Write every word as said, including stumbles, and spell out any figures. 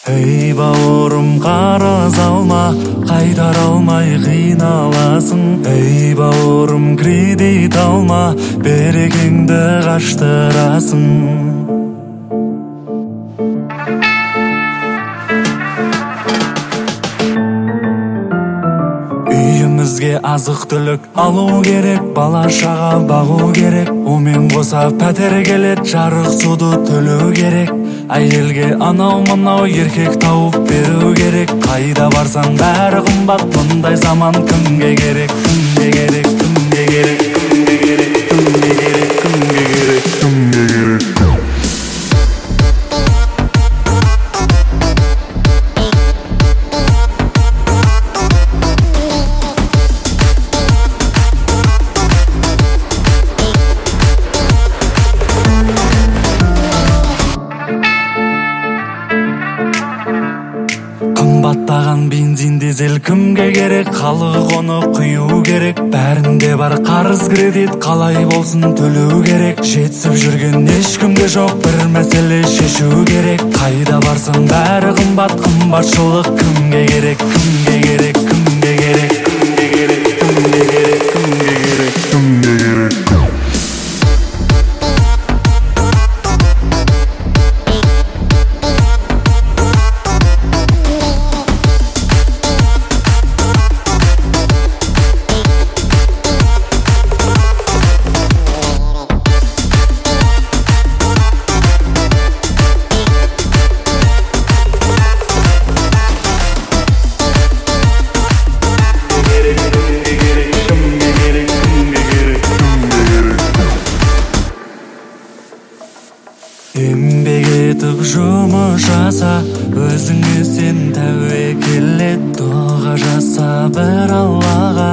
Эй бауырым, қарыз алма, қайтара алмай қиналасың. Эй бауырым, кредит алма, берекеңді қаштырасың. Үйімізге азық түлік алу керек, бала шаға бағу керек. Омен қоса пәтер келет, жарық суды төлеу керек. Әйелге анау мынау еркек тауып беру керек. Қайда барсаң бәрі қымбат, мұндай заман кімге керек? Кімге керек? Кімге керек? Кімге керек? Кімге керек? Кімге керек? Кімге керек? Қымбаттаған бензин, дизель кімге керек? Халық оны құю керек. Бәрінде бар қарыз, кредит, қалай болсын төлеу керек. Жетсіп жүрген ешкімге жоқ, бір мәселе шешу керек. Қайда барсаң бәрі қымбат, қымбатшылық кімге керек? Кімге керек? Кімге керек? Кімге керек? Кімге керек? Кімге керек? Кімге керек? Еңбек етіп жұмыс жаса, өзіңе сен тәуекел ет. Дұға жаса бір Аллаға,